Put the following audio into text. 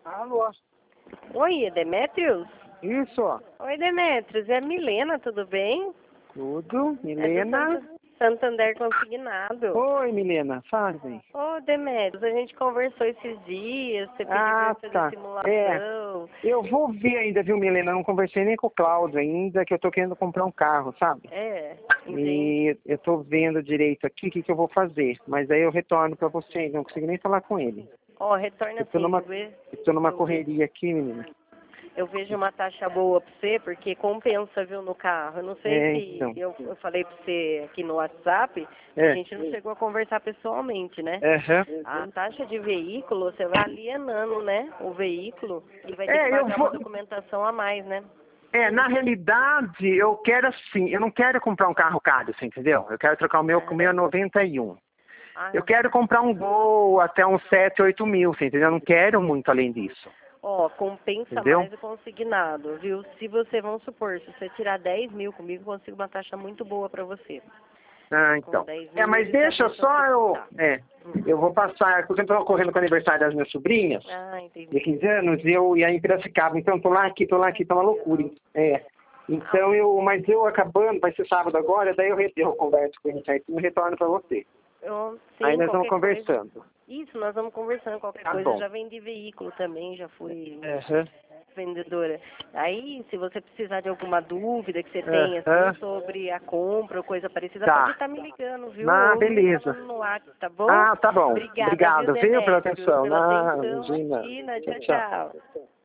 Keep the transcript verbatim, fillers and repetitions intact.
Alô? Oi, é Demetrios? Isso, ó. Oi, Demetrios, é a Milena, tudo bem? Tudo. É Milena. do Sant- Santander Consignado. Oi, Milena. Fala, bem. Ô, Demetrios, a gente conversou esses dias, você pediu Ah, pra eu fazer tá. simulação. Eu vou ver ainda, viu, Milena? Eu não conversei nem com o Cláudio ainda, que eu tô querendo comprar um carro, sabe? É, entendi. E eu tô vendo direito aqui o que, que eu vou fazer. Mas aí eu retorno pra você, não consigo nem falar com ele. Ó, retorna Eu tô assim, numa, eu ve- eu tô numa eu ve- correria aqui, menina. eu vejo uma taxa boa pra você, porque compensa, viu, no carro. Eu não sei É, se então. eu, eu falei pra você aqui no WhatsApp, a É. gente não chegou a conversar pessoalmente, né? Aham. A taxa de veículo, você vai alienando, né, o veículo e vai ter É, que eu pagar vou- uma documentação a mais, né? É, na realidade, eu quero assim, eu não quero comprar um carro caro, você entendeu? Eu quero trocar o meu com o meu noventa e um. Ah, Eu quero comprar um Gol até uns sete, oito mil, você entendeu? Eu não quero muito além disso. ó, compensa Entendeu? mais o consignado, viu? Se você, vamos supor, se você tirar dez mil comigo, eu consigo uma taxa muito boa pra você. Ah, Com então. dez É, mil, mas ele já deixa deixa só você eu... quitar. É, Hum. eu vou passar, porque eu estou correndo com o aniversário das minhas sobrinhas, Ah, de entendi. quinze anos, e eu ia em Piracicaba, então eu tô lá aqui, tô lá aqui, tá uma loucura. É. Então eu, mas eu acabando, vai ser sábado agora, daí eu, re- eu converso com ele certinho e retorno pra você. Eu, sim, Aí nós vamos qualquer coisa. conversando. Isso, nós vamos conversando. Qualquer Tá coisa, eu bom. já vendi veículo também, já fui Aham. vendedora. Aí, se você precisar de alguma dúvida que você tenha, Aham. assim, sobre a compra ou coisa parecida, Tá. pode estar me ligando, viu? Ah, Ou me beleza. falando no WhatsApp, tá bom? Ah, tá bom. Obrigada, viu, Obrigado, viu, pela Demétrios, atenção. pela Ah, atenção. imagina. Imagina. Tchau, Tchau, tchau. tchau.